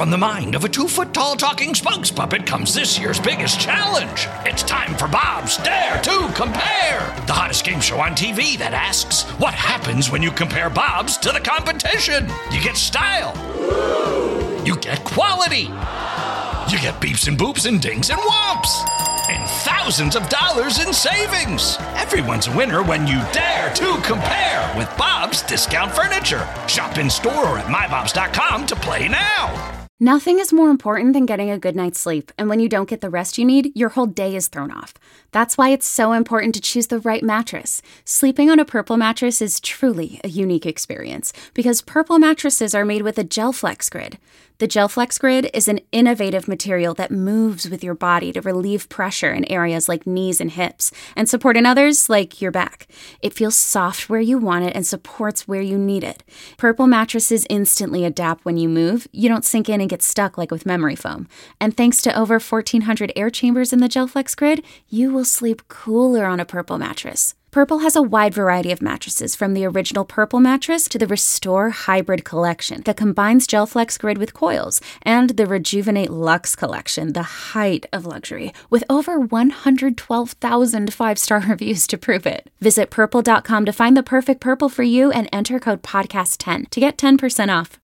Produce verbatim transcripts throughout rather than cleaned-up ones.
From the mind of a two-foot-tall talking spokes puppet comes this year's biggest challenge. It's time for Bob's Dare to Compare, the hottest game show on T V that asks, what happens when you compare Bobs to the competition? You get style. You get quality. You get beeps and boops and dings and whomps. And thousands of dollars in savings. Everyone's a winner when you dare to compare with Bob's Discount Furniture. Shop in store or at my bobs dot com to play now. Nothing is more important than getting a good night's sleep, and when you don't get the rest you need, your whole day is thrown off. That's why it's so important to choose the right mattress. Sleeping on a Purple mattress is truly a unique experience, because Purple mattresses are made with a GelFlex Grid. The GelFlex Grid is an innovative material that moves with your body to relieve pressure in areas like knees and hips, and support in others like your back. It feels soft where you want it and supports where you need it. Purple mattresses instantly adapt when you move. You don't sink in and get stuck like with memory foam. And thanks to over fourteen hundred air chambers in the GelFlex Grid, you will sleep cooler on a Purple mattress. Purple has a wide variety of mattresses, from the original Purple mattress to the Restore Hybrid collection that combines GelFlex Grid with coils, and the Rejuvenate Luxe collection, the height of luxury, with over one hundred twelve thousand five-star reviews to prove it. Visit purple dot com to find the perfect Purple for you and enter code podcast ten to get ten percent off.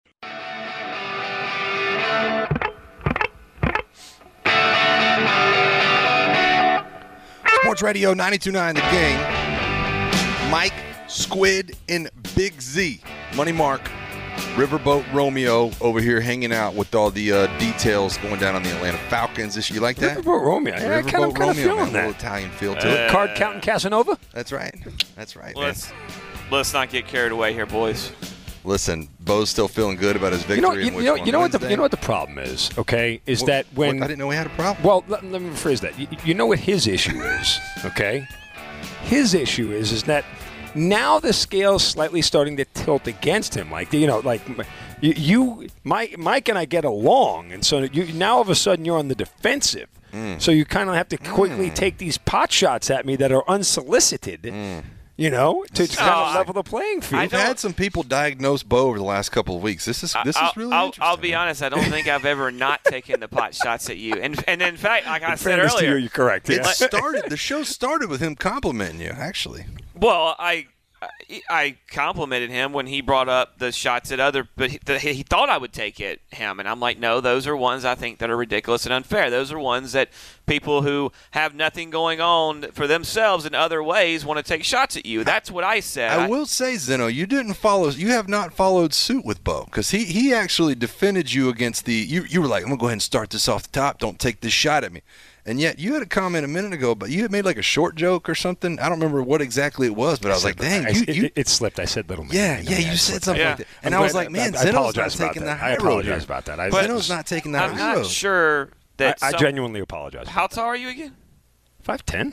Sports Radio ninety-two point nine The Game. Mike, Squid, and Big Z. Money Mark, Riverboat Romeo over here hanging out with all the uh, details going down on the Atlanta Falcons this year. You like that? Riverboat Romeo. Yeah, Riverboat kind of, kind Romeo, of feeling man. that. A little Italian feel to Uh, it. Card counting Casanova? That's right. That's right, let's, man. Let's not get carried away here, boys. Listen, Bo's still feeling good about his victory. You know, you, in which you know, one? you know what the Wednesday? you know what the problem is, okay? Is What- that when what? I didn't know we had a problem. Well, let, let me rephrase that. You, you know what his issue is, okay? His issue is is that now the scale's slightly starting to tilt against him. Like, you know, like you, you Mike, Mike and I get along, and so you now all of a sudden you're on the defensive. Mm. So you kind of have to quickly Mm. take these pot shots at me that are unsolicited. Mm. You know, to, to kind of I- level the playing field. We've had some people diagnose Bo over the last couple of weeks. This is this I'll, is really I'll, interesting. I'll be honest. I don't think I've ever not taken the pot shots at you. And and in fact, like I In said fairness to earlier, you, you're correct. It Yeah. started. The show started with him complimenting you. Actually, well, I I complimented him when he brought up the shots at other, but he, the, he thought I would take it him, and I'm like, no, those are ones I think that are ridiculous and unfair. Those are ones that people who have nothing going on for themselves in other ways want to take shots at you. That's what I said. I will say, Zeno, you didn't follow. You have not followed suit with Bo, because he he actually defended you against the. You you were like, I'm gonna go ahead and start this off the top. Don't take this shot at me. And yet you had a comment a minute ago, but you had made like a short joke or something. I don't remember what exactly it was, but I, I was like, dang, I, you, it, you it, it slipped. I said little man. yeah, You know, yeah, I you said slipped. something Yeah. like that. And I'm I was glad- like, man, I, I Zeno's apologize not about taking that. the I high road apologize here. about that. I, But- Zeno's not taking the I'm high not road. sure that. I, I some- genuinely apologize. How tall are you again? five ten?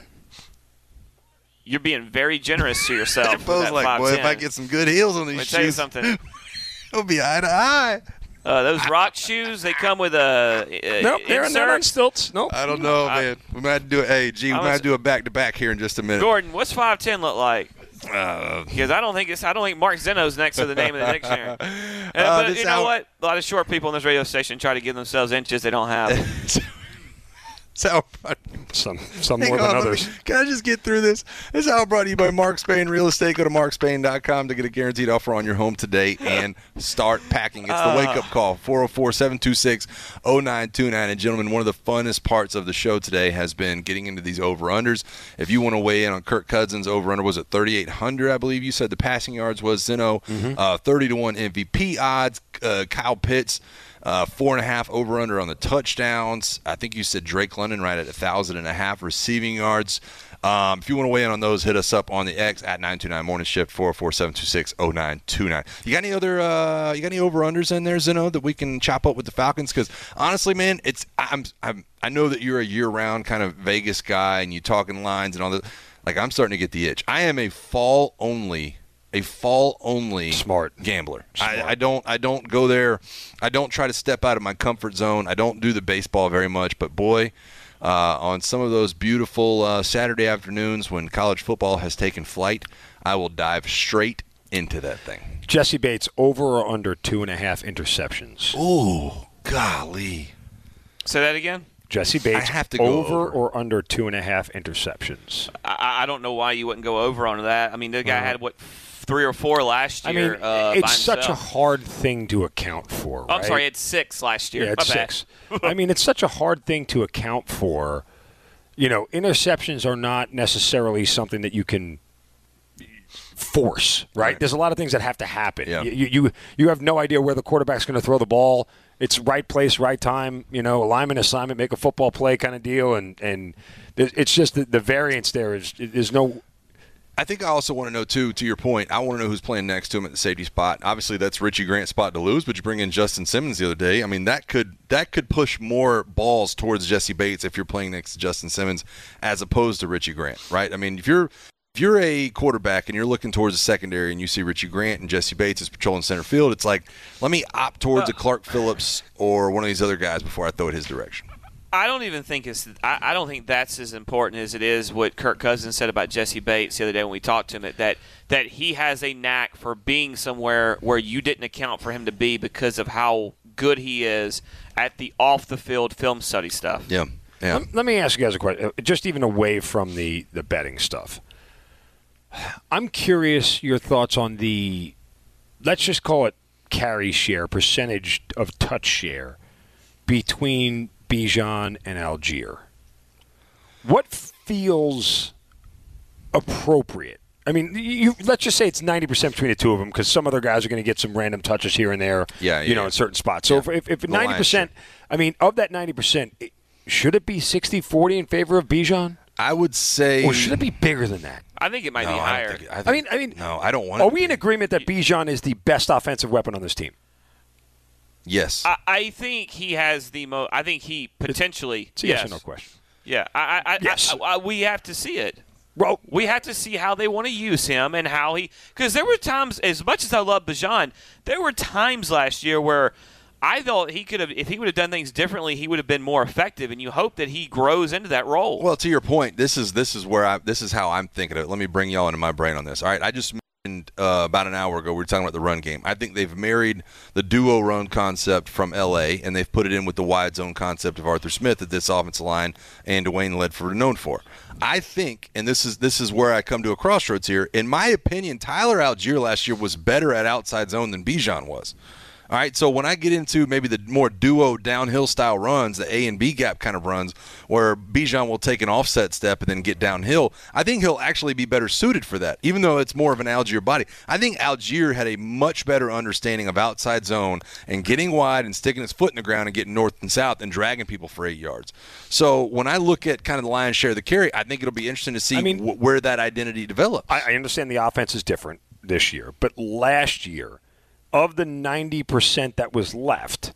You're being very generous to yourself. with Bo's that like, boy, if I five ten. get some good heels on Let these me tell you shoes, something. it'll be eye to eye. Uh, those rock shoes, they come with a. a Nope, they're, they're on insert. stilts. Nope. I don't know, I- man. We might have to do it. Hey, G, we I might was- have to do a back to back here in just a minute. Gordon, what's five ten look like? Uh, Because I don't think it's. I don't think Mark Zeno's next to the name of the dictionary. Uh, Uh, but this you know hour- what? A lot of short people on this radio station try to give themselves inches they don't have. so, Some some hang more on, than let me- others. can I just get through this? This is how brought to you by Mark Spain Real Estate. Go to mark spain dot com to get a guaranteed offer on your home today and start packing. It's the wake up call. four oh four, seven two six, oh nine two nine. And gentlemen, one of the funnest parts of the show today has been getting into these over-unders. If you want to weigh in on Kirk Cousins' over-under, was it thirty-eight hundred, I believe you said the passing yards was, Zeno? Mm-hmm. Uh, thirty to one M V P odds. Uh, Kyle Pitts. Uh, four and a half over under on the touchdowns. I think you said Drake London right at a thousand and a half receiving yards. Um, if you want to weigh in on those, hit us up on the X at nine two nine Morning Shift, four oh four, seven two six, oh nine two nine. You got any other uh, you got any over unders in there, Zeno, that we can chop up with the Falcons? Because honestly, man, it's I'm I'm I know that you're a year round kind of Vegas guy and you talking lines and all that. Like, I'm starting to get the itch. I am a fall only. A fall only Smart gambler. Smart. I, I don't I don't go there. I don't try to step out of my comfort zone. I don't do the baseball very much, but boy, uh, on some of those beautiful uh, Saturday afternoons when college football has taken flight, I will dive straight into that thing. Jesse Bates over or under two and a half interceptions. Ooh. Golly. Say that again? Jesse Bates, I have to go over, over or under two and a half interceptions? I, I don't know why you wouldn't go over on that. I mean, the guy uh, had, what, three or four last year. I mean, uh, it's such a hard thing to account for, right? Oh, I'm sorry, it's six last year. Yeah, it's My six. I mean, it's such a hard thing to account for. You know, interceptions are not necessarily something that you can force, right? right? There's a lot of things that have to happen. Yeah. You, you you have no idea where the quarterback's going to throw the ball. It's right place, right time, you know, alignment, assignment, make a football play kind of deal. And, and it's just the, the variance there is there's no – I think I also want to know, too, to your point, I want to know who's playing next to him at the safety spot. Obviously, that's Richie Grant's spot to lose, but you bring in Justin Simmons the other day. I mean, that could that could push more balls towards Jesse Bates if you're playing next to Justin Simmons as opposed to Richie Grant, right? I mean, if you're – If you're a quarterback and you're looking towards the secondary and you see Richie Grant and Jesse Bates is patrolling center field, it's like, let me opt towards a Clark Phillips or one of these other guys before I throw it his direction. I don't even think it's. I, I don't think that's as important as it is what Kirk Cousins said about Jesse Bates the other day when we talked to him. That that he has a knack for being somewhere where you didn't account for him to be because of how good he is at the off the field film study stuff. Yeah, yeah. Let, let me ask you guys a question, just even away from the the betting stuff. I'm curious your thoughts on the, let's just call it carry share, percentage of touch share between Bijan and Algier. What feels appropriate? I mean, you, let's just say it's ninety percent between the two of them because some other guys are going to get some random touches here and there, yeah, you yeah. know, in certain spots. So yeah. if, if ninety percent, I mean, of that ninety percent, should it be sixty forty in favor of Bijan? I would say, or should it be bigger than that? I think it might no, be I higher. Think, I, think, I mean, I mean, no, I don't want. Are it we in agreement that Bijan is the best offensive weapon on this team? Yes, I, I think he has the most. I think he potentially. It's a yes. yes or no question. Yeah, I, I, yes. I, I, we have to see it. Well, we have to see how they want to use him and how he. Because there were times, as much as I love Bijan, there were times last year where I thought he could have, if he would have done things differently, he would have been more effective. And you hope that he grows into that role. Well, to your point, this is this is where I this is how I'm thinking of it. Let me bring y'all into my brain on this. All right, I just mentioned uh, about an hour ago we were talking about the run game. I think they've married the duo run concept from L A and they've put it in with the wide zone concept of Arthur Smith that this offensive line and Dwayne Ledford are known for. I think, and this is this is where I come to a crossroads here. In my opinion, Tyler Algier last year was better at outside zone than Bijan was. All right, so when I get into maybe the more duo downhill style runs, the A and B gap kind of runs, where Bijan will take an offset step and then get downhill, I think he'll actually be better suited for that, even though it's more of an Algier body. I think Algier had a much better understanding of outside zone and getting wide and sticking his foot in the ground and getting north and south and dragging people for eight yards. So when I look at kind of the lion's share of the carry, I think it'll be interesting to see I mean, w- where that identity develops. I, I understand the offense is different this year, but last year, of the ninety percent that was left,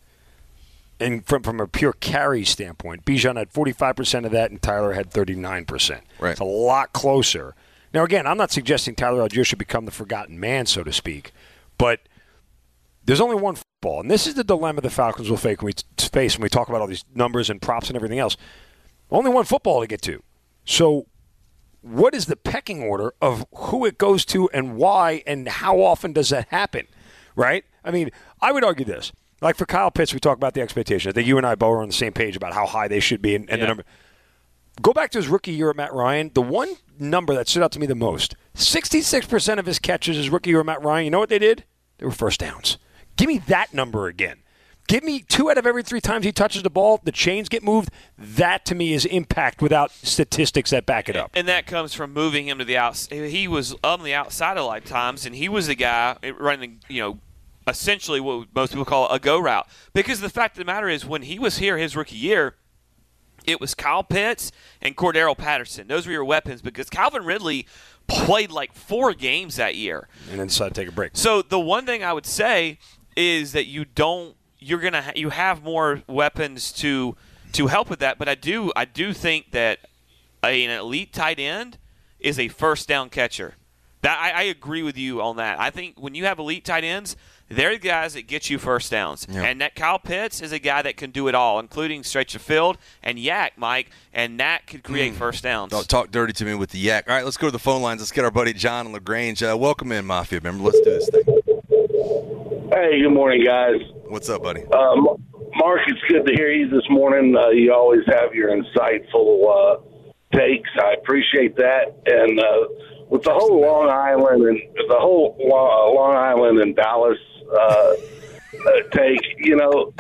and from, from a pure carry standpoint, Bijan had forty-five percent of that and Tyler had thirty-nine percent. Right. It's a lot closer. Now, again, I'm not suggesting Tyler Algier should become the forgotten man, so to speak, but there's only one football, and this is the dilemma the Falcons will face when we, face when we talk about all these numbers and props and everything else. Only one football to get to. So what is the pecking order of who it goes to and why, and how often does that happen? Right? I mean, I would argue this. Like for Kyle Pitts, we talk about the expectation. I think you and I both are on the same page about how high they should be. And, and yeah. the number. Go back to his rookie year at Matt Ryan. The one number that stood out to me the most, sixty-six percent of his catches his rookie year at Matt Ryan, you know what they did? They were first downs. Give me that number again. Give me two out of every three times he touches the ball, the chains get moved. That, to me, is impact without statistics that back it up. And that comes from moving him to the outside. He was on the outside a lot of times, and he was the guy running, you know, essentially what most people call a go route. Because the fact of the matter is, when he was here his rookie year, it was Kyle Pitts and Cordero Patterson. Those were your weapons because Calvin Ridley played like four games that year. And then decided to take a break. So the one thing I would say is that you don't you're gonna ha- you have more weapons to to help with that. But I do I do think that a, an elite tight end is a first down catcher. That I, I agree with you on that. I think when you have elite tight ends, they're the guys that get you first downs. Yep. And that Kyle Pitts is a guy that can do it all, including stretch the field and yak, Mike, and that could create mm. first downs. Don't talk dirty to me with the yak. All right, let's go to the phone lines. Let's get our buddy John in LaGrange. Uh, welcome in, Mafia member. Let's do this thing. Hey, good morning, guys. What's up, buddy? Um, Mark, it's good to hear you this morning. Uh, you always have your insightful uh, takes. I appreciate that. And uh, with the whole Long Island and the whole Long, Long Island and Dallas uh, uh, take, you know,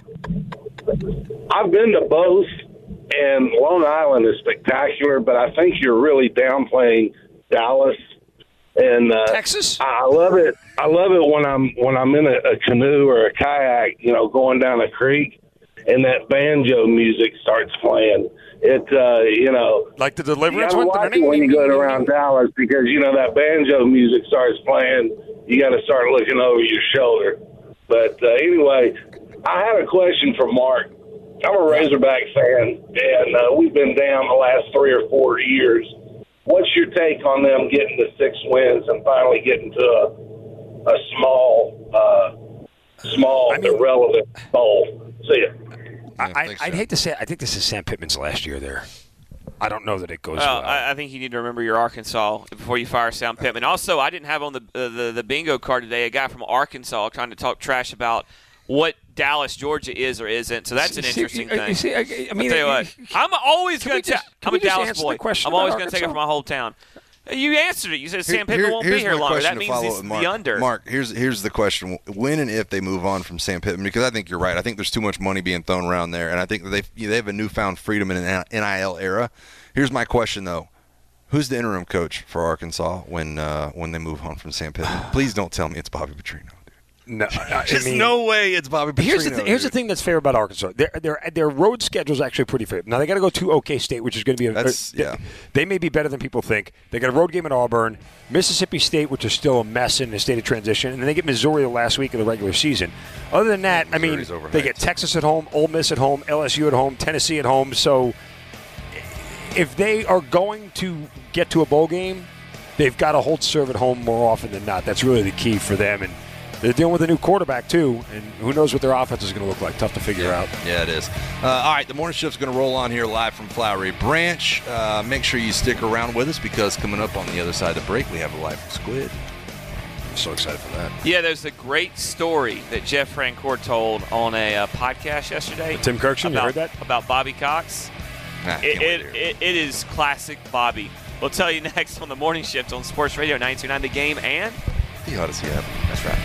I've been to both, and Long Island is spectacular, but I think you're really downplaying Dallas. And uh, Texas, I love it. I love it when I'm when I'm in a, a canoe or a kayak, you know, going down a creek, and that banjo music starts playing. It, uh, you know, like the Deliverance you one. watch it when you go around Dallas, because you know that banjo music starts playing. You got to start looking over your shoulder. But uh, anyway, I had a question for Mark. I'm a Razorback fan, and uh, we've been down the last three or four years. What's your take on them getting to six wins and finally getting to a, a small, uh, small, I mean, irrelevant bowl? See ya. I, I, I'd hate to say it. I think this is Sam Pittman's last year there. I don't know that it goes well. well. I, I think you need to remember your Arkansas before you fire Sam Pittman. Also, I didn't have on the, uh, the the bingo card today a guy from Arkansas trying to talk trash about what Dallas, Georgia is or isn't. So that's an see, interesting you, thing. You see, I, I mean, I'll tell you what, I'm always going to. I'm a Dallas boy. I'm always going to take it for my whole town. You answered it. You said Sam Pittman Here, won't be here longer. That means he's Mark. the under. Mark, here's here's the question: when and if they move on from Sam Pittman? Because I think you're right. I think there's too much money being thrown around there, and I think that they they have a newfound freedom in an N I L era. Here's my question though: who's the interim coach for Arkansas when uh, when they move on from Sam Pittman? Please don't tell me it's Bobby Petrino. No, I There's mean, no way it's Bobby Petrino. Here's the th- here's the thing that's fair about Arkansas. Their their their road schedule is actually pretty fair. Now they got to go to OK State, which is going to be a, that's, a, yeah. They may be better than people think. They got a road game at Auburn, Mississippi State, which is still a mess in a state of transition, and then they get Missouri the last week of the regular season. Other than that, I mean, they get Texas at home, Ole Miss at home, L S U at home, Tennessee at home. So if they are going to get to a bowl game, they've got to hold serve at home more often than not. That's really the key for them. And they're dealing with a new quarterback, too, and who knows what their offense is going to look like. Tough to figure yeah. out. Yeah, it is. Uh, all right, the morning shift's going to roll on here live from Flowery Branch. Uh, make sure you stick around with us, because coming up on the other side of the break, we have a Life of Squid. I'm so excited for that. Yeah, there's a great story that Jeff Francoeur told on a uh, podcast yesterday. With Tim Kirkson, you heard that? About Bobby Cox. Nah, it, it, it, it is classic Bobby. We'll tell you next on the morning shift on Sports Radio ninety-two point nine The Game and the Odyssey app. That's right.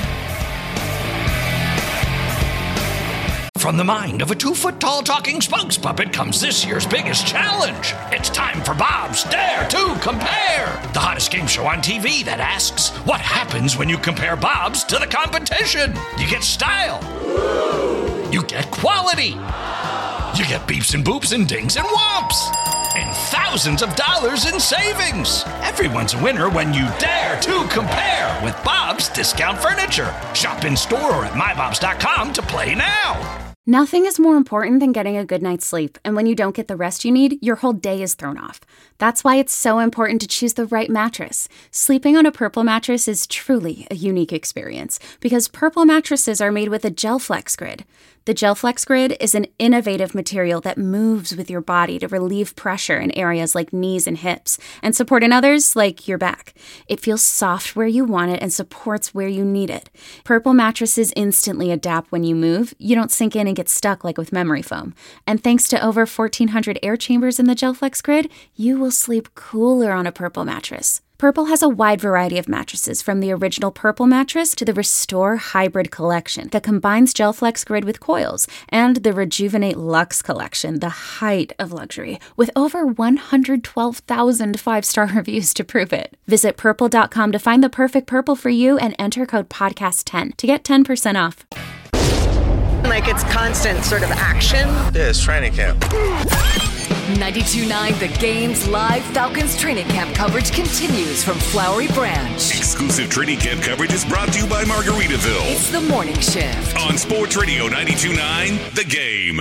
From the mind of a two-foot-tall talking spokes puppet comes this year's biggest challenge. It's time for Bob's Dare to Compare, the hottest game show on T V that asks, what happens when you compare Bob's to the competition? You get style. You get quality. You get beeps and boops and dings and whomps. And thousands of dollars in savings. Everyone's a winner when you dare to compare with Bob's Discount Furniture. Shop in store or at my bobs dot com to play now. Nothing is more important than getting a good night's sleep, and when you don't get the rest you need, your whole day is thrown off. That's why it's so important to choose the right mattress. Sleeping on a Purple mattress is truly a unique experience, because Purple mattresses are made with a GelFlex Grid. The GelFlex Grid is an innovative material that moves with your body to relieve pressure in areas like knees and hips, and support in others like your back. It feels soft where you want it and supports where you need it. Purple mattresses instantly adapt when you move. You don't sink in and get stuck like with memory foam. And thanks to over fourteen hundred air chambers in the GelFlex Grid, you will sleep cooler on a Purple mattress. Purple has a wide variety of mattresses, from the original Purple mattress to the Restore Hybrid collection that combines GelFlex Grid with coils, and the Rejuvenate Luxe collection, the height of luxury, with over one hundred twelve thousand five-star reviews to prove it. Visit purple dot com to find the perfect Purple for you and enter code podcast ten to get ten percent off. Like it's constant sort of action. Yeah, it's training camp. ninety-two point nine The Game's live Falcons training camp coverage continues from Flowery Branch. Exclusive training camp coverage is brought to you by Margaritaville. It's the morning shift on Sports Radio ninety-two point nine The Game.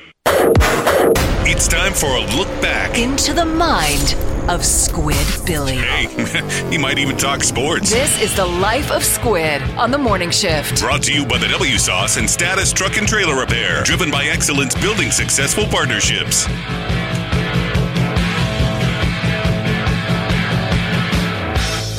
It's time for a look back into the mind of Squid Billy. Hey, he might even talk sports. This is the life of Squid on the morning shift. Brought to you by the W Sauce and Status Truck and Trailer Repair. Driven by excellence, building successful partnerships.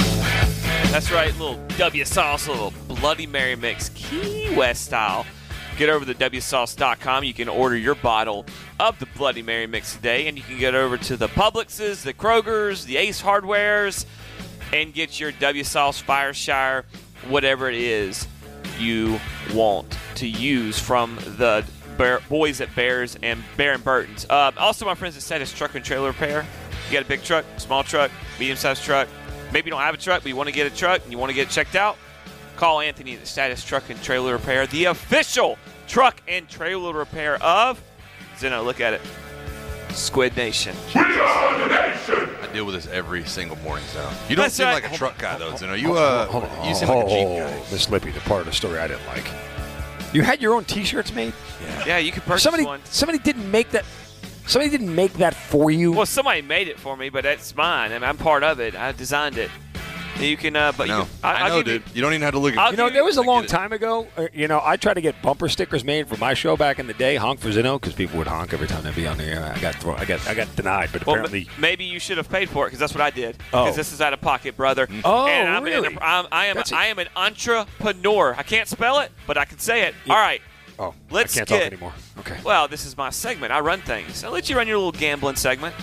That's right, little W Sauce, a little Bloody Mary mix, Key West style. get over to W sauce dot com. You can order your bottle of the Bloody Mary mix today, and you can get over to the Publixes, the Krogers, the Ace Hardwares, and get your W Sauce Fireshire, whatever it is you want to use from the Bear, boys at Bears and Bear and Burton's. Uh, also, my friends at Status Truck and Trailer Repair. You got a big truck, small truck, medium-sized truck. Maybe you don't have a truck, but you want to get a truck and you want to get it checked out. Call Anthony at Status Truck and Trailer Repair, the official truck and trailer repair of Zeno. Look at it, Squid Nation. We are the nation. I deal with this every single morning, Zeno. You don't That's seem right. like a truck guy, though, Zeno. You uh, Hold on, hold on, you seem hold like a Jeep on. guy. Miss Lippy, the part of the story I didn't like. You had your own T-shirts made. Yeah. Yeah, you could purchase Somebody, one. somebody didn't make that. Somebody didn't make that for you. Well, somebody made it for me, but that's mine. I mean, I'm part of it. I designed it. You can, uh, but No, you, I, I'll know, give you- dude. You don't even have to look at I'll You know, give there was a I long get it. time ago. Uh, you know, I tried to get bumper stickers made for my show back in the day, honk for Zeno, because people would honk every time they'd be on the air. I got, thrown, I got, I got denied, but Well, apparently, m- maybe you should have paid for it because that's what I did. Oh. Because this is out of pocket, brother. Oh, and I'm really? An, I'm, I am. That's a- I am an entrepreneur. I can't spell it, but I can say it. Yeah. All right. oh, Let's I can't get- talk anymore. Okay. Well, this is my segment. I run things. I'll let you run your little gambling segment.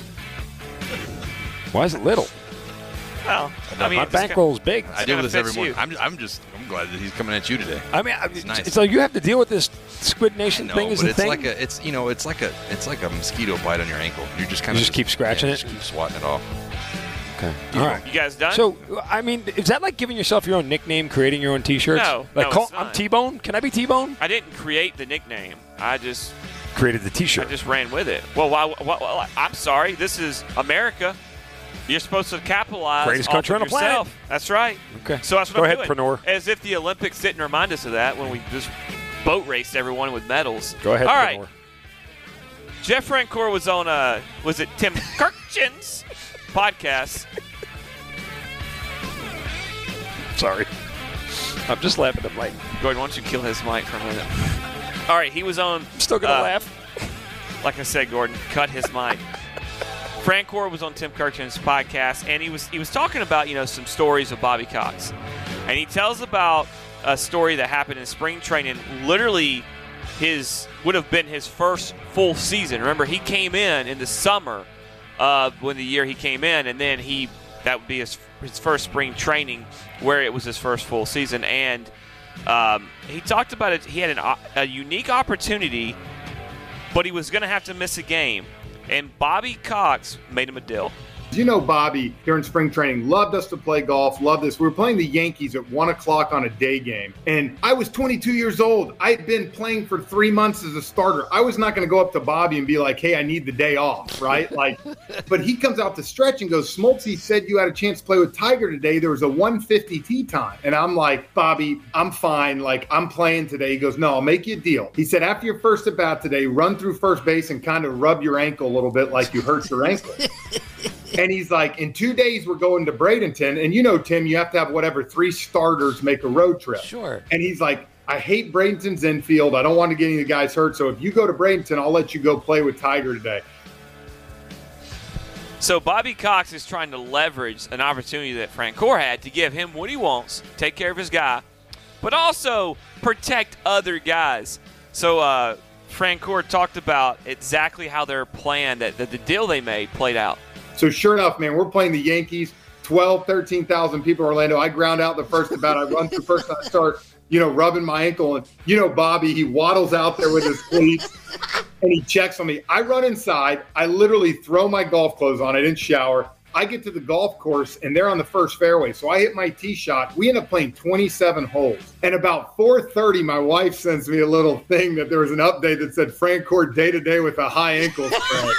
Why is it little? Well, I mean, my it's kinda- bankroll's big. I deal with this every fits morning. you. I'm, I'm just, I'm glad that he's coming at you today. I mean, I, It's nice. so you have to deal with this Squid Nation No, thing as but a it's thing. like a, it's you know, it's like a, it's like a mosquito bite on your ankle. You just kind You of just keep scratching yeah, it? Just keep swatting it off. okay. All right. You guys done? So, I mean, is that like giving yourself your own nickname, creating your own T-shirts? No, Like, no, call, it's I'm not. T-Bone. Can I be T-Bone? I didn't create the nickname. I just, Created the I T-shirt. just ran with it. Well, why, why, why, I'm sorry. This is America. You're supposed to capitalize Greatest off country of on the planet. yourself. That's right. Okay. So that's what Go I'm ahead, doing. Preneur. As if the Olympics didn't remind us of that when we just boat raced everyone with medals. Go ahead, All right. Preneur. Jeff Francoeur was on uh was it Tim Kirchin's podcast. Sorry. I'm just laughing at Mike. Gordon, why don't you kill his mic for a minute? All right, he was on. I'm still going to uh, laugh. Like I said, Gordon, cut his mic. Francoeur was on Tim Kirchin's podcast, and he was he was talking about you know some stories of Bobby Cox, and he tells about a story that happened in spring training. Literally, his would have been his first full season. Remember, he came in in the summer uh, when the year he came in, and then he that would be his his first spring training where it was his first full season, and um, he talked about it. He had an, a unique opportunity, but he was going to have to miss a game. And Bobby Cox made him a deal. You know, Bobby, during spring training, loved us to play golf, loved this. We were playing the Yankees at one o'clock on a day game. And I was twenty-two years old. I had been playing for three months as a starter. I was not going to go up to Bobby and be like, hey, I need the day off, right? Like, but he comes out to stretch and goes, Smoltzy said you had a chance to play with Tiger today. There was a one fifty tee time. And I'm like, Bobby, I'm fine. Like, I'm playing today. He goes, no, I'll make you a deal. He said, after your first at bat today, run through first base and kind of rub your ankle a little bit like you hurt your ankle. And he's like, in two days, we're going to Bradenton. And you know, Tim, you have to have whatever, three starters make a road trip. Sure. And he's like, I hate Bradenton's infield. I don't want to get any of the guys hurt. So if you go to Bradenton, I'll let you go play with Tiger today. So Bobby Cox is trying to leverage an opportunity that Francoeur had to give him what he wants, take care of his guy, but also protect other guys. So uh, Francoeur talked about exactly how their plan, that the, the deal they made, played out. So sure enough, man, we're playing the Yankees, twelve, thirteen thousand people in Orlando. I ground out the first at bat. I run through first and I start, you know, rubbing my ankle. And, you know, Bobby, he waddles out there with his cleats and he checks on me. I run inside. I literally throw my golf clothes on. I didn't shower. I get to the golf course and they're on the first fairway. So I hit my tee shot. We end up playing twenty-seven holes. And about four thirty, my wife sends me a little thing that there was an update that said Francoeur day to day with a high ankle sprain.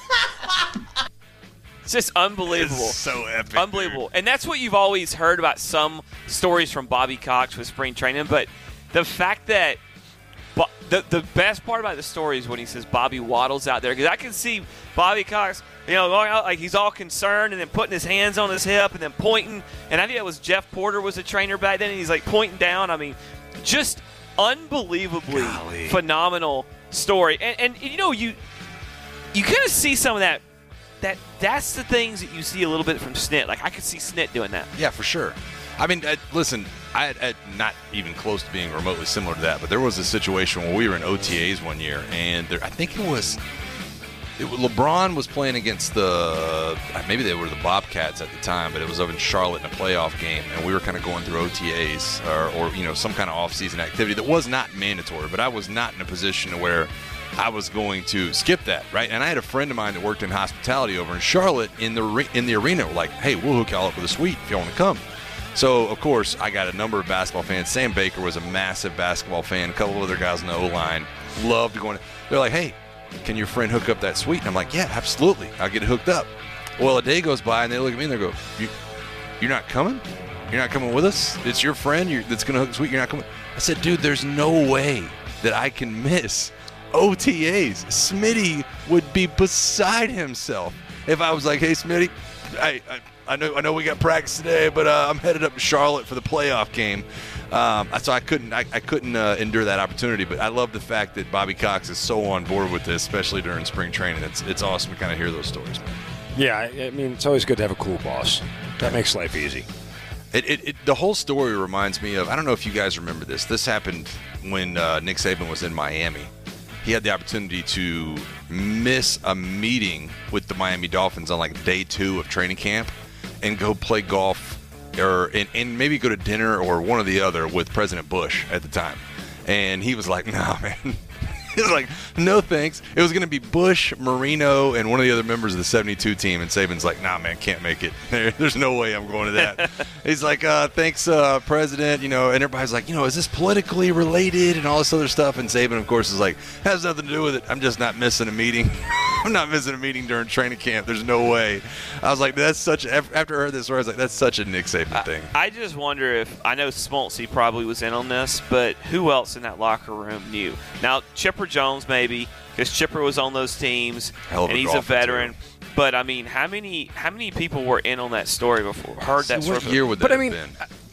It's just unbelievable. It's so epic. Unbelievable. And that's what you've always heard about some stories from Bobby Cox with spring training. But the fact that Bo- the, the best part about the story is when he says Bobby waddles out there. Because I can see Bobby Cox, you know, going out like he's all concerned and then putting his hands on his hip and then pointing. And I think that was Jeff Porter was a trainer back then. And he's like pointing down. I mean, just unbelievably Golly. phenomenal story. And, and, and you know, you you kind of see some of that. That that's the things that you see a little bit from Snit. Like I could see Snit doing that. Yeah, for sure. I mean, uh, listen, I had, had not even close to being remotely similar to that, but there was a situation where we were in O T As one year, and there, I think it was it, LeBron was playing against the maybe they were the Bobcats at the time, but it was up in Charlotte in a playoff game, and we were kind of going through O T As or, or you know some kind of off-season activity that was not mandatory, but I was not in a position to where I was going to skip that, right? And I had a friend of mine that worked in hospitality over in Charlotte in the in the arena, like, hey, we'll hook y'all up with a suite if y'all want to come. So, of course, I got a number of basketball fans. Sam Baker was a massive basketball fan. A couple of other guys in the O-line loved going. They're like, hey, can your friend hook up that suite? And I'm like, yeah, absolutely. I'll get it hooked up. Well, a day goes by, and they look at me, and they go, you, you're not coming? You're not coming with us? It's your friend you're, that's going to hook the suite. You're not coming? I said, dude, there's no way that I can miss O T As. Smitty would be beside himself if I was like, hey, Smitty, I, I – I know, I know we got practice today, but uh, I'm headed up to Charlotte for the playoff game. Um, so I couldn't, I, I couldn't uh, endure that opportunity. But I love the fact that Bobby Cox is so on board with this, especially during spring training. It's, it's awesome to kind of hear those stories, man. Yeah, I, I mean, it's always good to have a cool boss. That makes life easy. It, it, it, the whole story reminds me of, I don't know if you guys remember this. This happened when uh, Nick Saban was in Miami. He had the opportunity to miss a meeting with the Miami Dolphins on like day two of training camp and go play golf or and, and maybe go to dinner or one or the other with President Bush at the time. And he was like, nah, man. He was like, no thanks. It was going to be Bush, Marino, and one of the other members of the seventy-two team. And Saban's like, nah, man, can't make it. There, there's no way I'm going to that. He's like, uh, thanks, uh, President. You know, and everybody's like, you know, is this politically related and all this other stuff? And Saban, of course, is like, has nothing to do with it. I'm just not missing a meeting. I'm not missing a meeting during training camp. There's no way. I was like, that's such, after I heard this story, I was like, that's such a Nick Saban thing. I, I just wonder if, I know Smoltzy probably was in on this, but who else in that locker room knew? Now, Chipper Jones maybe, because Chipper was on those teams, and he's a veteran. Too. But, I mean, how many how many people were in on that story before, heard so that story? What year would that but, have I mean, been?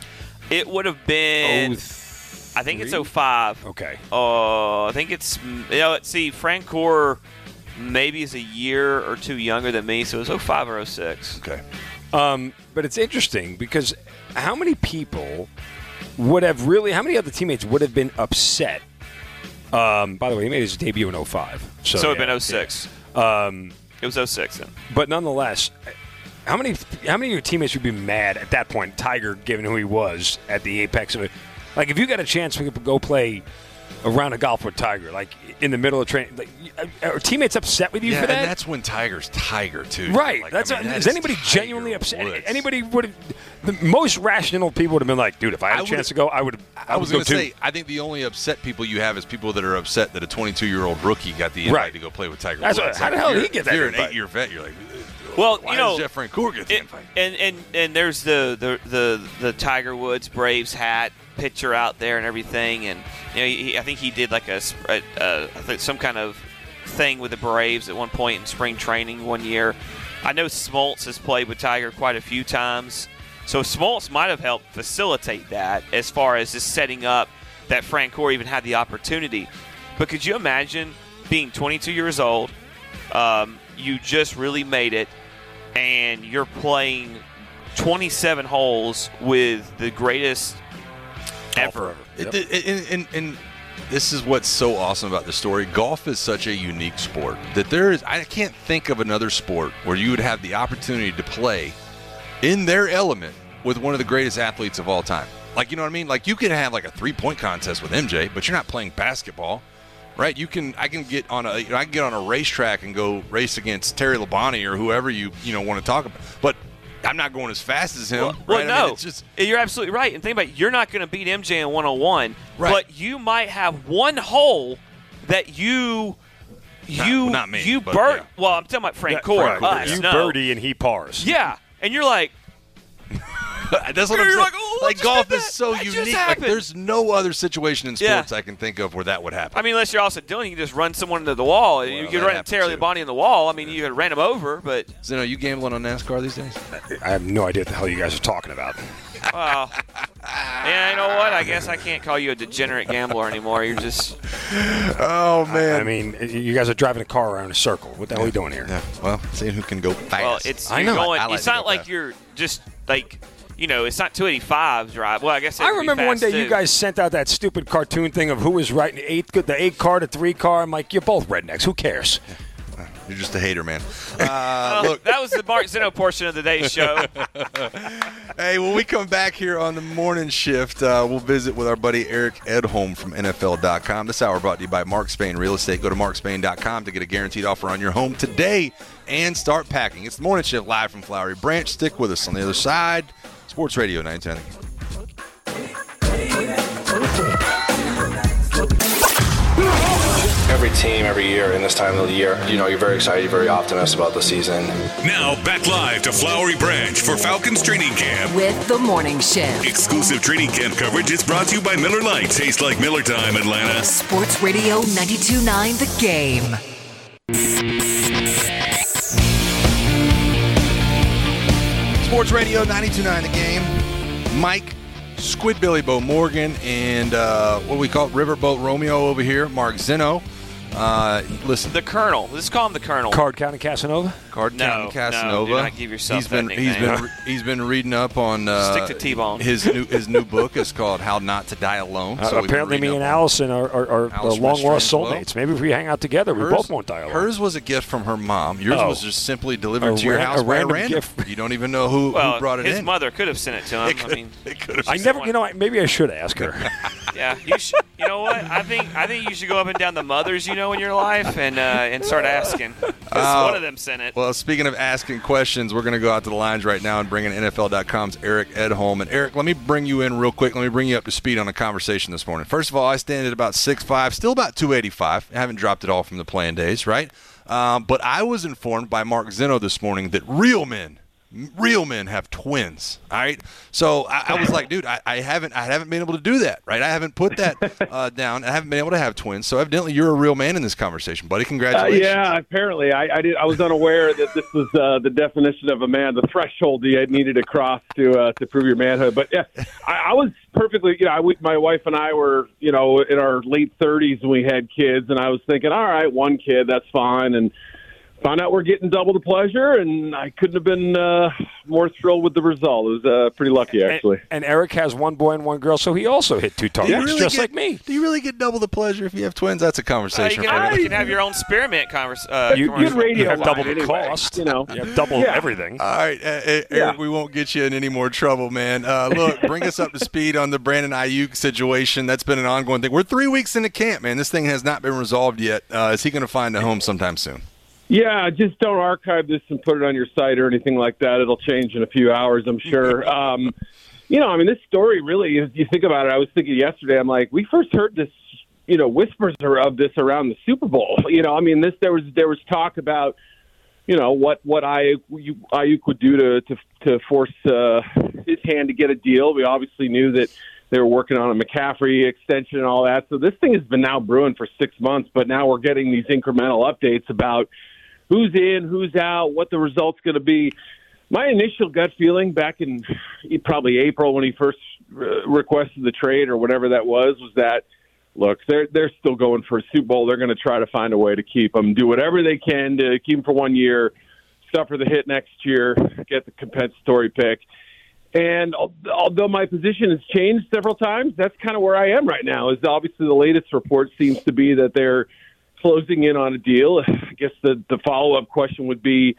It would have been, I think it's oh five. Okay. Uh, I think it's, you know, let's see, Frank Gore maybe is a year or two younger than me, so it was oh five or oh six. Okay. Um, but it's interesting because how many people would have really, how many other teammates would have been upset? Um, by the way, he made his debut in oh five. So, so it would yeah, have been oh six. Yeah. Um, it was oh six then. But nonetheless, how many how many of your teammates would be mad at that point, Tiger, given who he was at the apex of it? Like, if you got a chance to go play a round of golf with Tiger, like in the middle of training, like, are teammates upset with you yeah, for that? And that's when Tiger's Tiger too. Right. Like, that's I mean, a, that is is anybody Tiger genuinely upset? Woods. Anybody would have, the most rational people would have been like, dude, if I had a I chance to go, I would. I, I was going to say, I think the only upset people you have is people that are upset that a twenty-two-year-old rookie got the invite right. to go play with Tiger That's Woods. What, how like, the hell did he get that If you're invite? an eight-year vet, you're like, well, why you know, does Jeff Frank Gore get the it, invite? And, and, and there's the, the, the, the Tiger Woods Braves hat picture out there and everything. And, you know, he, I think he did like a, a, a I think some kind of thing with the Braves at one point in spring training one year. I know Smoltz has played with Tiger quite a few times. So Smoltz might have helped facilitate that as far as just setting up that Frank Gore even had the opportunity. But could you imagine being twenty-two years old, um, you just really made it, and you're playing twenty-seven holes with the greatest ever. Yep. It, it, and, and, and this is what's so awesome about the story. Golf is such a unique sport that there is, I can't think of another sport where you would have the opportunity to play in their element with one of the greatest athletes of all time. Like, you know what I mean? Like, you can have like a three-point contest with M J, but you're not playing basketball, right? You can, I can get on a, you know, I can get on a racetrack and go race against Terry Labonte or whoever you, you know, want to talk about. But I'm not going as fast as him. Well, right? well no, I mean, it's just, you're absolutely right. And think about it, you're not going to beat M J in one oh one, right. but you might have one hole that you you not, not me, you but, bird. yeah. Well, I'm talking about Frank Yeah, Gore. Frank Gore, us, you no. birdie and he pars. Yeah, and you're like, that's what I'm you're saying. like, oh, like just golf did is that. so That just unique. Like, happened. there's no other situation in Yeah. sports I can think of where that would happen. I mean, unless you're also doing, you can just run someone into the wall. Well, you that could run happens Terry too. Labonte in the wall. I mean, you could ran him over, but Zeno, you gambling on NASCAR these days? I have no idea what the hell you guys are talking about. well, yeah, you know what? I guess I can't call you a degenerate gambler anymore. You're just Oh man! I, I mean, you guys are driving a car around a circle. What the hell are you doing here? Yeah. Well, seeing who can go fast. well, it's I you're know. Going, I like it's to not go like fast. you're just like. you know, it's not two eighty-five drive. Well, I guess I remember one day too. you guys sent out that stupid cartoon thing of who was writing the eight, the eight car to three car. I'm like, you're both rednecks. Who cares? You're just a hater, man. Uh, well, look, that was the Mark Zeno portion of today's show. Hey, when we come back here on the morning shift, uh, we'll visit with our buddy Eric Edholm from N F L dot com. This hour brought to you by Mark Spain Real Estate. Go to mark spain dot com to get a guaranteed offer on your home today and start packing. It's the morning shift live from Flowery Branch. Stick with us on the other side. Sports Radio ninety ten. Every team, every year, in this time of the year, you know, you're very excited, you're very optimistic about the season. Now, back live to Flowery Branch for Falcons training camp. With the morning shift. Exclusive training camp coverage is brought to you by Miller Lite. Tastes like Miller time, Atlanta. Sports Radio ninety-two point nine The Game. Sports Radio ninety-two point nine The Game. Mike Squidbilly Bo Morgan and uh, what we call Riverboat Romeo over here, Mark Zeno. Uh, listen, the Colonel. Let's call him the Colonel. Card County Casanova. Card no, County Casanova. No, do not give yourself he's been that he's nickname. been he's been reading up on uh, Stick to T-Bone. his new his new book is called How Not to Die Alone. Uh, So apparently, me and Allison are, are, are Alice long lost Strange soulmates. Maybe if we hang out together, we Hers- both won't die alone. Hers was a gift from her mom. Yours Oh. was just simply delivered A to your ran- house a by a random random. gift. You don't even know who, well, who brought it his in. mother could have sent it to him. It could, I mean, it could have I never, you know, maybe I should ask her. yeah, you should. You know what? I think I think you should go up and down the mothers you know in your life and uh, and start asking. 'Cause Uh, one of them sent it. Well, speaking of asking questions, we're going to go out to the lines right now and bring in N F L dot com's Eric Edholm. And Eric, let me bring you in real quick. Let me bring you up to speed on a conversation this morning. First of all, I stand at about six five, still about two eighty-five. I haven't dropped it all from the playing days, right? Um, but I was informed by Mark Zeno this morning that real men, real men have twins. All right, so I, I was like, dude, I, I haven't, I haven't been able to do that, right? I haven't put that uh, down. I haven't been able to have twins. So evidently, you're a real man in this conversation, buddy. Congratulations. Uh, yeah, apparently, I, I did. I was unaware that this was uh, the definition of a man, the threshold you needed to cross to uh, to prove your manhood. But yeah, I, I was perfectly. You know, I, we, my wife and I were, you know, in our late thirties when we had kids, and I was thinking, all right, one kid, that's fine, and found out we're getting double the pleasure, and I couldn't have been uh, more thrilled with the result. It was uh, pretty lucky, actually. And, and Eric has one boy and one girl, so he also hit two targets, really just get, like me. Do you really get double the pleasure if you have twins? That's a Uh, conversation you, for can have, another- you can have your own spearmint convers- uh, You, commercial. you, you have line double the anyway, cost. you know. You have double Yeah. everything. All right, uh, uh, Eric, Yeah. we won't get you in any more trouble, man. Uh, look, bring us up to speed on the Brandon Ayuk situation. That's been an ongoing thing. We're three weeks into camp, man. This thing has not been resolved yet. Uh, is he going to find a home sometime soon? Yeah, just don't archive this and put it on your site or anything like that. It'll change in a few hours, I'm sure. um, you know, I mean, this story really, if you think about it, I was thinking yesterday, I'm like, we first heard this, you know, whispers of this around the Super Bowl. You know, I mean, this there was there was talk about, you know, what what Ayuk, Ayuk would do to to, to force uh, his hand to get a deal. We obviously knew that they were working on a McCaffrey extension and all that. So this thing has been now brewing for six months, but now we're getting these incremental updates about who's in, who's out, what the result's going to be. My initial gut feeling back in probably April when he first re- requested the trade or whatever that was, was that, look, they're they're still going for a Super Bowl. They're going to try to find a way to keep him, do whatever they can to keep him for one year, suffer the hit next year, get the compensatory pick. And although my position has changed several times, that's kind of where I am right now. Is obviously the latest report seems to be that they're closing in on a deal. I guess the, the follow-up question would be,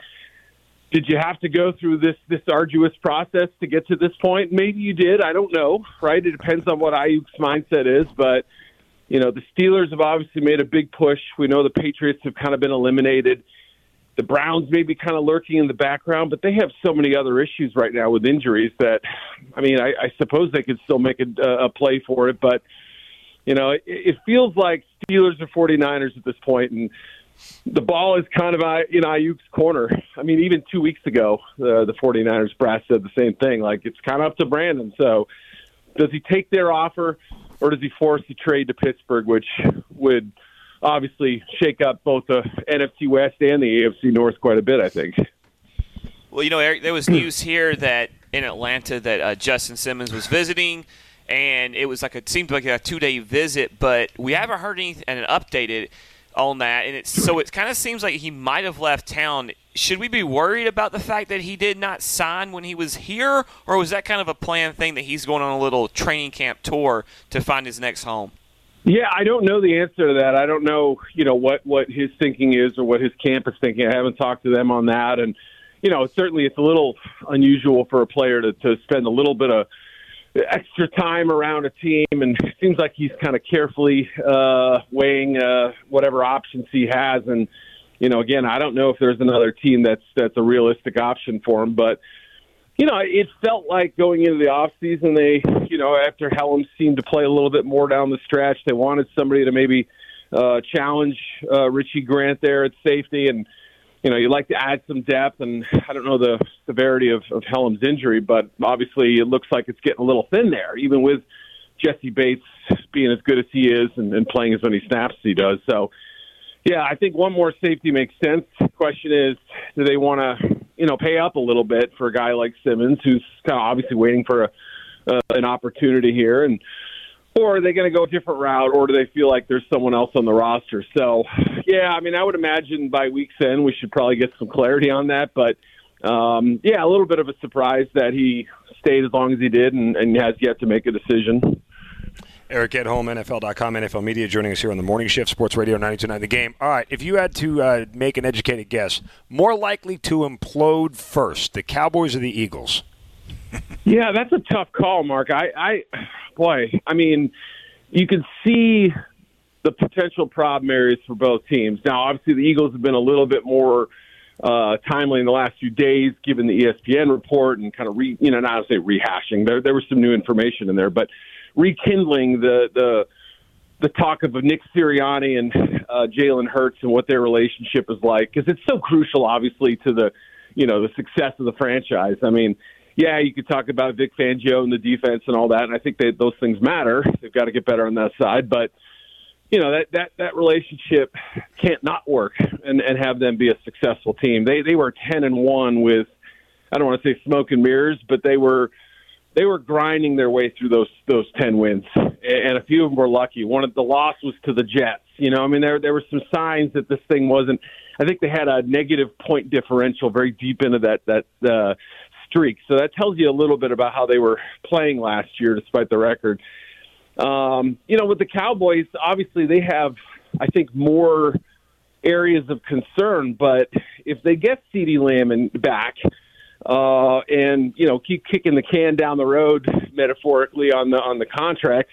did you have to go through this this arduous process to get to this point? Maybe you did. I don't know, right? It depends on what Ayuk's mindset is. But, you know, the Steelers have obviously made a big push. We know the Patriots have kind of been eliminated. The Browns may be kind of lurking in the background, but they have so many other issues right now with injuries that, I mean, I, I suppose they could still make a, a play for it. But, you know, it, it feels like Steelers or 49ers at this point, and the ball is kind of, you know, Ayuk's corner. I mean, even two weeks ago, uh, the 49ers brass said the same thing. Like, it's kind of up to Brandon. So does he take their offer, or does he force the trade to Pittsburgh, which would obviously shake up both the N F C West and the A F C North quite a bit, I think. Well, you know, Eric, there was news here that in Atlanta that uh, Justin Simmons was visiting, and it was like a, it seemed like a two-day visit, but we haven't heard anything and updated on that, and it's so it kind of seems like he might have left town should we be worried about the fact that he did not sign when he was here, or was that kind of a planned thing that he's going on a little training camp tour to find his next home? Yeah, I don't know the answer to that. I don't know, you know, what, what his thinking is or what his camp is thinking. I haven't talked to them on that. And, you know, certainly it's a little unusual for a player to, to spend a little bit of extra time around a team, and it seems like he's kind of carefully uh, weighing uh, whatever options he has. And, you know, again, I don't know if there's another team that's that's a realistic option for him, but you know, it felt like going into the offseason, they, you know, after Helms seemed to play a little bit more down the stretch, they wanted somebody to maybe uh, challenge uh, Richie Grant there at safety. And, you know, you'd like to add some depth. And I don't know the severity of, of Helms' injury, but obviously it looks like it's getting a little thin there, even with Jesse Bates being as good as he is and, and playing as many snaps as he does. So, yeah, I think one more safety makes sense. The question is, do they want to, you know, pay up a little bit for a guy like Simmons, who's kind of obviously waiting for a, uh, an opportunity here, and or are they going to go a different route, or do they feel like there's someone else on the roster? So, yeah, I mean, I would imagine by week's end we should probably get some clarity on that. But, um, yeah, a little bit of a surprise that he stayed as long as he did and, and has yet to make a decision. Eric Edholm, N F L dot com, N F L Media, joining us here on the Morning Shift, Sports Radio ninety-two point nine The Game. All right, if you had to uh, make an educated guess, more likely to implode first, the Cowboys or the Eagles? Yeah, that's a tough call, Mark. I, I, boy, I mean, you can see the potential problem areas for both teams. Now, obviously, the Eagles have been a little bit more uh, timely in the last few days, given the E S P N report and kind of, re, you know, not to say rehashing. There, there was some new information in there, but rekindling the the the talk of Nick Sirianni and uh, Jalen Hurts and what their relationship is like, because it's so crucial, obviously, to the you know the success of the franchise. I mean, yeah, you could talk about Vic Fangio and the defense and all that, and I think they, those things matter. They've got to get better on that side, but you know that that that relationship can't not work and and have them be a successful team. They they were ten and one with, I don't want to say smoke and mirrors, but they were. They were grinding their way through those those ten wins, and a few of them were lucky. One of the loss was to the Jets. You know, I mean, there there were some signs that this thing wasn't. I think they had a negative point differential very deep into that that uh, streak. So that tells you a little bit about how they were playing last year, despite the record. Um, you know, with the Cowboys, obviously they have, I think, more areas of concern. But if they get CeeDee Lamb in back. Uh, and, you know, keep kicking the can down the road, metaphorically, on the on the contracts.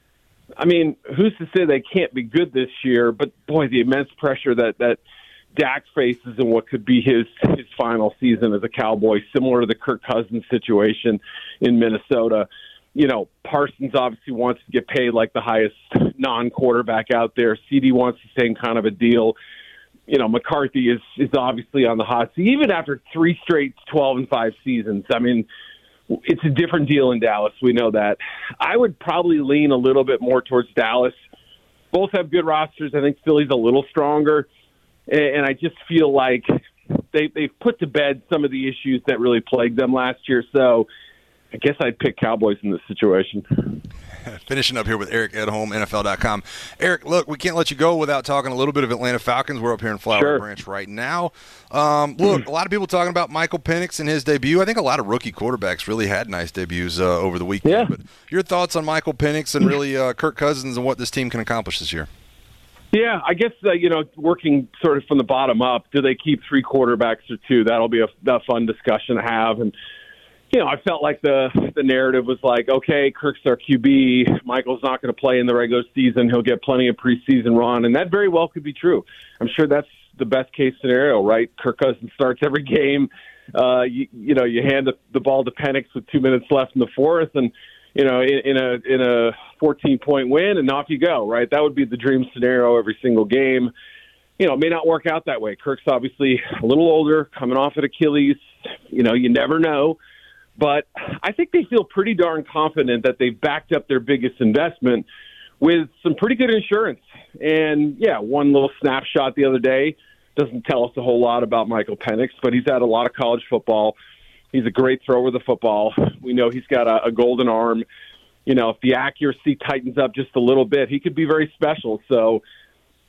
I mean, who's to say they can't be good this year? But, boy, the immense pressure that, that Dak faces in what could be his, his final season as a Cowboy, similar to the Kirk Cousins situation in Minnesota. You know, Parsons obviously wants to get paid like the highest non-quarterback out there. CeeDee wants the same kind of a deal. You know, McCarthy is, is obviously on the hot seat, even after three straight twelve and five seasons. I mean, it's a different deal in Dallas. We know that. I would probably lean a little bit more towards Dallas. Both have good rosters. I think Philly's a little stronger. And I just feel like they, they've put to bed some of the issues that really plagued them last year. So I guess I'd pick Cowboys in this situation. Finishing up here with Eric Edholm, N F L dot com. Eric, look, we can't let you go without talking a little bit of Atlanta Falcons. We're up here in Flower sure. Branch right now. Um, look, a lot of people talking about Michael Penix and his debut. I think a lot of rookie quarterbacks really had nice debuts uh, over the weekend. Yeah. But your thoughts on Michael Penix and really uh, Kirk Cousins and what this team can accomplish this year? Yeah, I guess, uh, you know, working sort of from the bottom up, do they keep three quarterbacks or two? That'll be a, a fun discussion to have. And you know, I felt like the the narrative was like, okay, Kirk's our Q B. Michael's not going to play in the regular season. He'll get plenty of preseason run, and that very well could be true. I'm sure that's the best case scenario, right? Kirk Cousins starts every game. Uh, you, you know, you hand the, the ball to Penix with two minutes left in the fourth, and you know, in, in a in a fourteen point win, and off you go, right? That would be the dream scenario every single game. You know, it may not work out that way. Kirk's obviously a little older, coming off at Achilles. You know, you never know. But I think they feel pretty darn confident that they've backed up their biggest investment with some pretty good insurance. And, yeah, one little snapshot the other day doesn't tell us a whole lot about Michael Penix, but he's had a lot of college football. He's a great thrower of the football. We know he's got a, a golden arm. You know, if the accuracy tightens up just a little bit, he could be very special. So,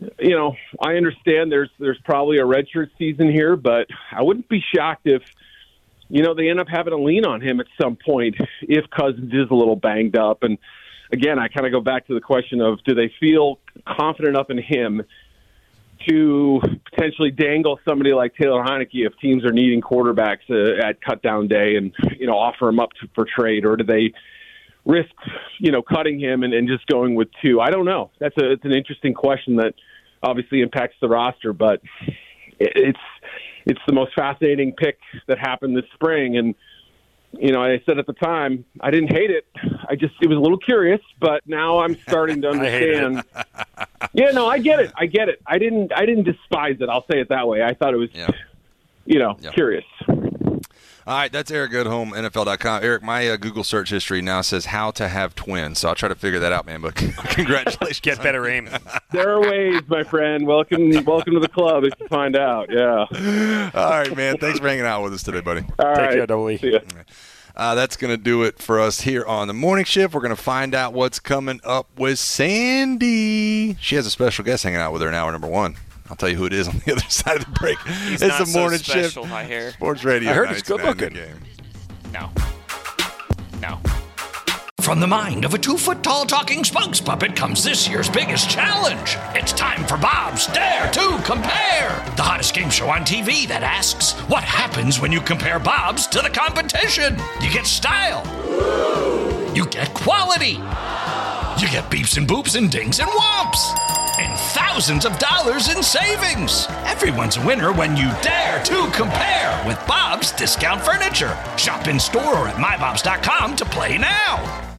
you know, I understand there's there's probably a redshirt season here, but I wouldn't be shocked if, you know, they end up having to lean on him at some point if Cousins is a little banged up. And again, I kind of go back to the question of, do they feel confident enough in him to potentially dangle somebody like Taylor Heineke if teams are needing quarterbacks uh, at cut down day and, you know, offer him up to, for trade? Or do they risk, you know, cutting him and, and just going with two? I don't know. That's a, it's an interesting question that obviously impacts the roster, but it, it's, it's the most fascinating pick that happened this spring. And, you know, I said at the time, I didn't hate it. I just, it was a little curious, but now I'm starting to understand. Yeah, no, I get it. I get it. I didn't, I didn't despise it. I'll say it that way. I thought it was, yeah. you know, yeah. curious. All right, that's Eric Goodholm, N F L dot com. Eric, my uh, Google search history now says how to have twins, so I'll try to figure that out, man. But congratulations. Get better aim. There are ways, my friend. Welcome welcome to the club if you find out, yeah. All right, man. Thanks for hanging out with us today, buddy. All Take right. care, Double E. See ya. Uh, that's going to do it for us here on the morning shift. We're going to find out what's coming up with Sandy. She has a special guest hanging out with her in hour number one. I'll tell you who it is on the other side of the break. He's it's not the morning so special, shift. I hear. Sports Radio. I heard he's good looking. No. No. From the mind of a two-foot-tall talking spokes puppet comes this year's biggest challenge. It's time for Bob's Dare to Compare, the hottest game show on T V that asks, what happens when you compare Bob's to the competition? You get style. You get quality. You get beeps and boops and dings and whomps. And thousands of dollars in savings. Everyone's a winner when you dare to compare with Bob's Discount Furniture. Shop in store or at my bobs dot com to play now.